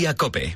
COPE.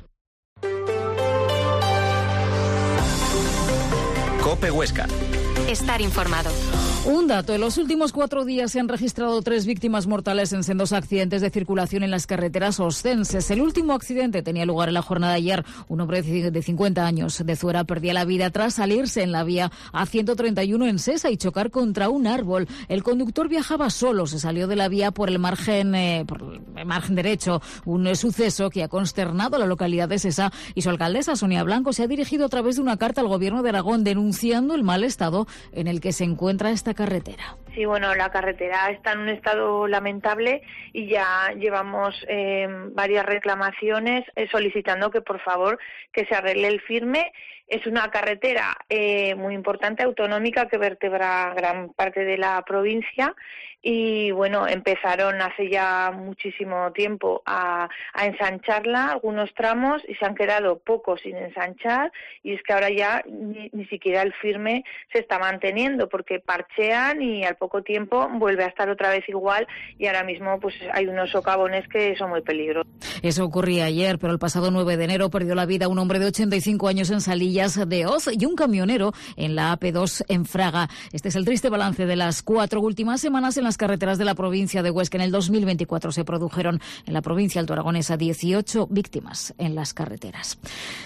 COPE Huesca. Estar informado. Un dato, en los últimos 4 días se han registrado 3 víctimas mortales en sendos accidentes de circulación en las carreteras oscenses. El último accidente tenía lugar en la jornada de ayer. Un hombre de 50 años de Zuera perdía la vida tras salirse en la vía A131 en Sesa y chocar contra un árbol. El conductor viajaba solo, se salió de la vía por el margen derecho. Un suceso que ha consternado a la localidad de Sesa y su alcaldesa, Sonia Blanco, se ha dirigido a través de una carta al Gobierno de Aragón denunciando el mal estado en el que se encuentra esta carretera. Sí, bueno, la carretera está en un estado lamentable y ya llevamos varias reclamaciones solicitando que por favor que se arregle el firme. Es una carretera muy importante, autonómica, que vertebra gran parte de la provincia y bueno, empezaron hace ya muchísimo tiempo a ensancharla, algunos tramos, y se han quedado pocos sin ensanchar, y es que ahora ya ni siquiera el firme se está manteniendo porque parchean y al poco tiempo vuelve a estar otra vez igual y ahora mismo pues hay unos socavones que son muy peligrosos. Eso ocurría ayer, pero el pasado 9 de enero perdió la vida un hombre de 85 años en Salillas de Oz y un camionero en la AP2 en Fraga. Este es el triste balance de las 4 últimas semanas en las carreteras de la provincia de Huesca. En el 2024 se produjeron en la provincia altoaragonesa 18 víctimas en las carreteras.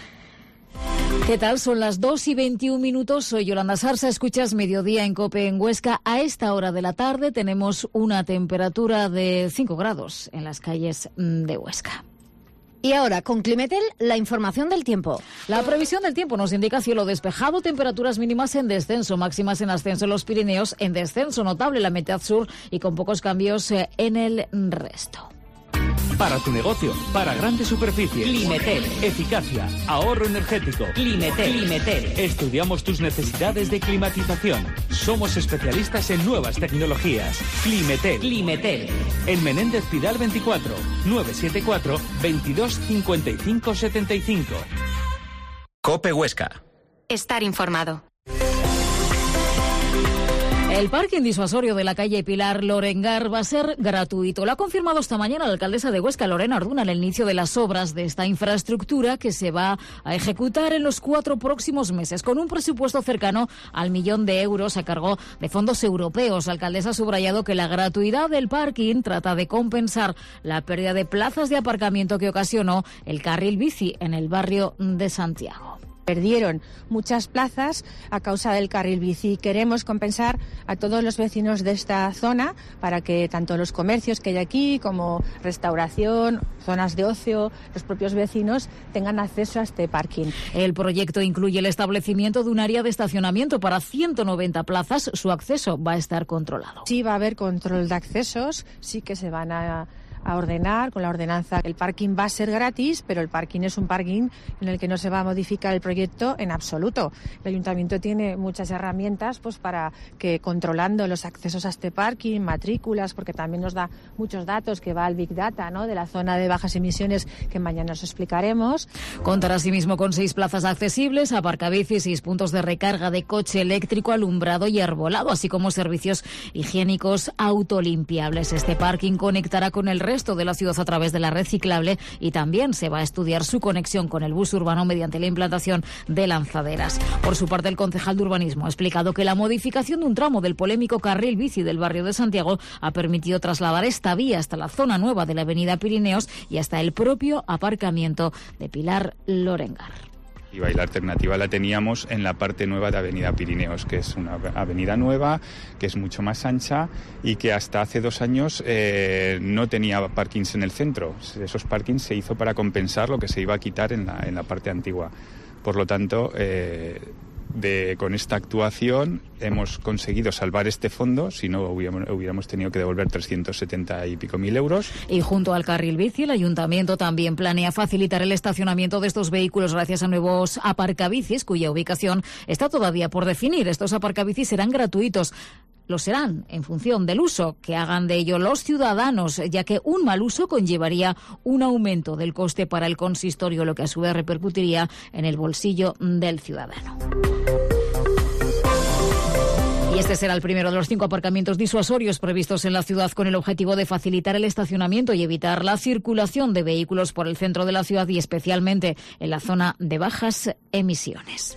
¿Qué tal? Son las 2:21. Soy Yolanda Sarsa. Escuchas Mediodía en COPE en Huesca. A esta hora de la tarde tenemos una temperatura de 5 grados en las calles de Huesca. Y ahora, con Climetel, la información del tiempo. La previsión del tiempo nos indica cielo despejado, temperaturas mínimas en descenso, máximas en ascenso en los Pirineos, en descenso notable en la mitad sur y con pocos cambios en el resto. Para tu negocio, para grandes superficies. Climetel. Eficacia, ahorro energético. Climetel. Estudiamos tus necesidades de climatización. Somos especialistas en nuevas tecnologías. Climetel. En Menéndez Pidal 24, 974 22 55 75. COPE Huesca. Estar informado. El parking disuasorio de la calle Pilar Lorengar va a ser gratuito. Lo ha confirmado esta mañana la alcaldesa de Huesca, Lorena Arduna, al inicio de las obras de esta infraestructura que se va a ejecutar en los 4 próximos meses, con un presupuesto cercano al 1.000.000 de euros a cargo de fondos europeos. La alcaldesa ha subrayado que la gratuidad del parking trata de compensar la pérdida de plazas de aparcamiento que ocasionó el carril bici en el barrio de Santiago. Perdieron muchas plazas a causa del carril bici. Queremos compensar a todos los vecinos de esta zona para que tanto los comercios que hay aquí como restauración, zonas de ocio, los propios vecinos tengan acceso a este parking. El proyecto incluye el establecimiento de un área de estacionamiento para 190 plazas. Su acceso va a estar controlado. Sí, va a haber control de accesos, sí que se van a ordenar con la ordenanza. El parking va a ser gratis, pero el parking es un parking en el que no se va a modificar el proyecto en absoluto. El ayuntamiento tiene muchas herramientas pues para que, controlando los accesos a este parking, matrículas, porque también nos da muchos datos que va al Big Data, ¿no?, de la zona de bajas emisiones, que mañana os explicaremos. Contará asimismo con 6 plazas accesibles, aparcabicis, 6 puntos de recarga de coche eléctrico, alumbrado y arbolado, así como servicios higiénicos autolimpiables. Este parking conectará con el resto de la ciudad a través de la red ciclable y también se va a estudiar su conexión con el bus urbano mediante la implantación de lanzaderas. Por su parte, el concejal de urbanismo ha explicado que la modificación de un tramo del polémico carril bici del barrio de Santiago ha permitido trasladar esta vía hasta la zona nueva de la avenida Pirineos y hasta el propio aparcamiento de Pilar Lorengar. Y la alternativa la teníamos en la parte nueva de Avenida Pirineos, que es una avenida nueva, que es mucho más ancha y que hasta hace 2 años no tenía parkings en el centro. Esos parkings se hizo para compensar lo que se iba a quitar en la parte antigua. Por lo tanto, con esta actuación hemos conseguido salvar este fondo, si no hubiéramos tenido que devolver 370 y pico mil euros. Y junto al carril bici, el ayuntamiento también planea facilitar el estacionamiento de estos vehículos gracias a nuevos aparcabicis, cuya ubicación está todavía por definir. Estos aparcabicis serán gratuitos. Lo serán en función del uso que hagan de ello los ciudadanos, ya que un mal uso conllevaría un aumento del coste para el consistorio, lo que a su vez repercutiría en el bolsillo del ciudadano. Y Y este será el primero de los 5 aparcamientos disuasorios previstos en la ciudad con el objetivo de facilitar el estacionamiento y evitar la circulación de vehículos por el centro de la ciudad y especialmente en la zona de bajas emisiones.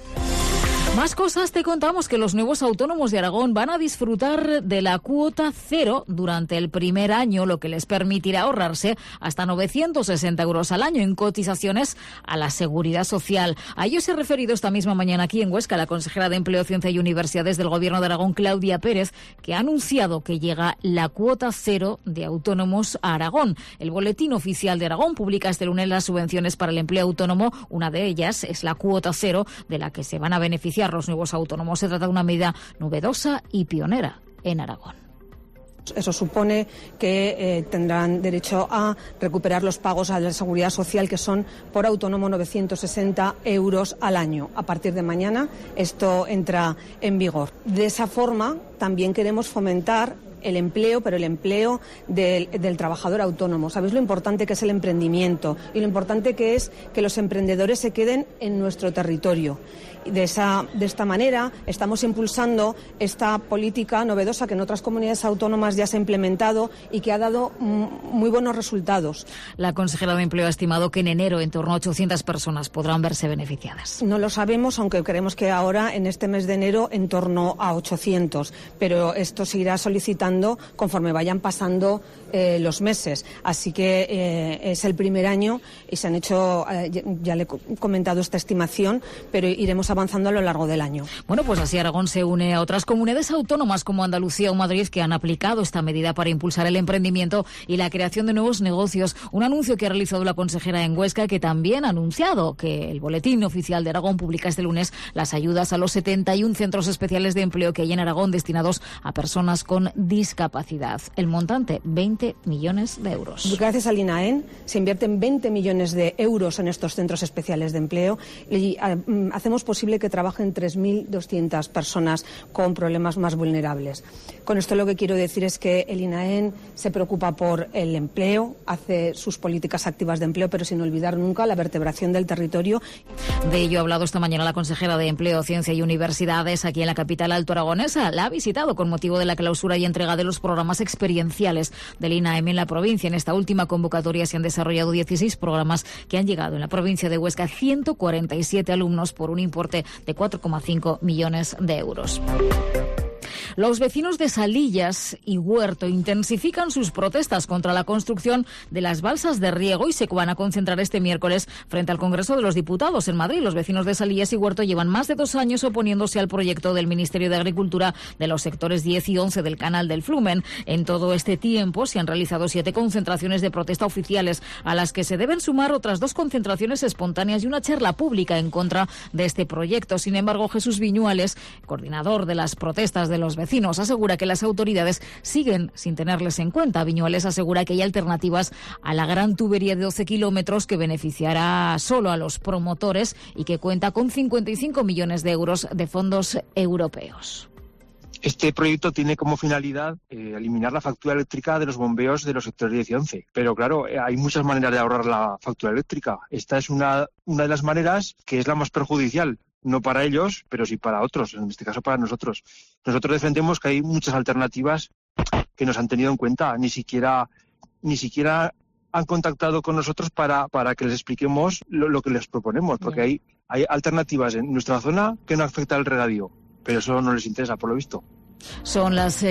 Más cosas, te contamos que los nuevos autónomos de Aragón van a disfrutar de la cuota cero durante el primer año, lo que les permitirá ahorrarse hasta 960 euros al año en cotizaciones a la Seguridad Social. A ello se ha referido esta misma mañana aquí en Huesca la consejera de Empleo, Ciencia y Universidades del Gobierno de Aragón, Claudia Pérez, que ha anunciado que llega la cuota cero de autónomos a Aragón. El Boletín Oficial de Aragón publica este lunes las subvenciones para el empleo autónomo. Una de ellas es la cuota cero, de la que se van a beneficiar los nuevos autónomos. Se trata de una medida novedosa y pionera en Aragón. Eso supone que tendrán derecho a recuperar los pagos a la Seguridad Social, que son por autónomo 960 euros al año. A partir de mañana esto entra en vigor. De esa forma también queremos fomentar el empleo, pero el empleo del trabajador autónomo. ¿Sabéis lo importante que es el emprendimiento y lo importante que es que los emprendedores se queden en nuestro territorio? De esta manera estamos impulsando esta política novedosa que en otras comunidades autónomas ya se ha implementado y que ha dado muy buenos resultados. La consejera de Empleo ha estimado que en enero en torno a 800 personas podrán verse beneficiadas. No lo sabemos, aunque creemos que ahora en este mes de enero en torno a 800, pero esto se irá solicitando conforme vayan pasando los meses. Así que es el primer año y se han hecho, ya le he comentado esta estimación, pero iremos avanzando a lo largo del año. Bueno, pues así Aragón se une a otras comunidades autónomas como Andalucía o Madrid que han aplicado esta medida para impulsar el emprendimiento y la creación de nuevos negocios. Un anuncio que ha realizado la consejera en Huesca, que también ha anunciado que el Boletín Oficial de Aragón publica este lunes las ayudas a los 71 centros especiales de empleo que hay en Aragón destinados a personas con discapacidad. El montante, 20 millones de euros. Gracias al INAEN se invierten 20 millones de euros en estos centros especiales de empleo y hacemos posible que trabajen 3.200 personas con problemas más vulnerables. Con esto lo que quiero decir es que el INAEN se preocupa por el empleo, hace sus políticas activas de empleo, pero sin olvidar nunca la vertebración del territorio. De ello ha hablado esta mañana la consejera de Empleo, Ciencia y Universidades aquí en la capital alto aragonesa. La ha visitado con motivo de la clausura y entrega de los programas experienciales del INAEM en la provincia. En esta última convocatoria se han desarrollado 16 programas que han llegado en la provincia de Huesca 147 alumnos por un importe de 4,5 millones de euros. Los vecinos de Salillas y Huerto intensifican sus protestas contra la construcción de las balsas de riego y se van a concentrar este miércoles frente al Congreso de los Diputados en Madrid. Los vecinos de Salillas y Huerto llevan más de 2 años oponiéndose al proyecto del Ministerio de Agricultura de los sectores 10 y 11 del Canal del Flumen. En todo este tiempo se han realizado 7 concentraciones de protesta oficiales, a las que se deben sumar otras 2 concentraciones espontáneas y una charla pública en contra de este proyecto. Sin embargo, Jesús Viñuales, coordinador de las protestas de los vecinos, asegura que las autoridades siguen sin tenerles en cuenta. Viñuales asegura que hay alternativas a la gran tubería de 12 kilómetros que beneficiará solo a los promotores y que cuenta con 55 millones de euros de fondos europeos. Este proyecto tiene como finalidad eliminar la factura eléctrica de los bombeos de los sectores 10 y 11. Pero claro, hay muchas maneras de ahorrar la factura eléctrica. Esta es una de las maneras que es la más perjudicial. No para ellos, pero sí para otros, en este caso para nosotros. Nosotros defendemos que hay muchas alternativas que nos han tenido en cuenta. Ni siquiera han contactado con nosotros para que les expliquemos lo que les proponemos, porque hay alternativas en nuestra zona que no afectan al regadío, pero eso no les interesa, por lo visto. Son las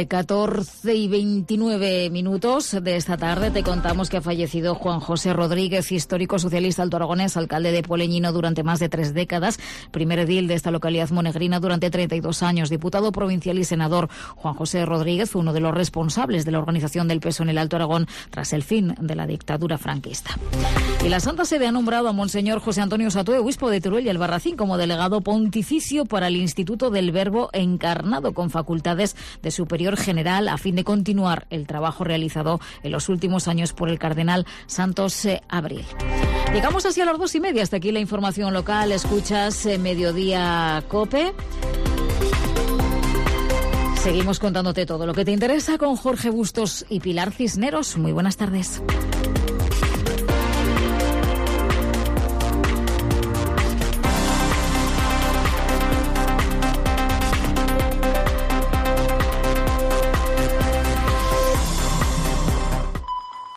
14:29 de esta tarde. Te contamos que ha fallecido Juan José Rodríguez, histórico socialista altoaragonés, alcalde de Poleñino durante más de 3 décadas, primer edil de esta localidad monegrina durante 32 años, diputado provincial y senador. Juan José Rodríguez fue uno de los responsables de la organización del PSOE en el Alto Aragón tras el fin de la dictadura franquista. Y la Santa Sede ha nombrado a Monseñor José Antonio Satué, obispo de Teruel y Albarracín, como delegado pontificio para el Instituto del Verbo Encarnado, con facultades de superior general, a fin de continuar el trabajo realizado en los últimos años por el cardenal Santos Abril. Llegamos así a las 2:30. Hasta aquí la información local. Escuchas Mediodía COPE. Seguimos contándote todo lo que te interesa con Jorge Bustos y Pilar Cisneros. Muy buenas tardes.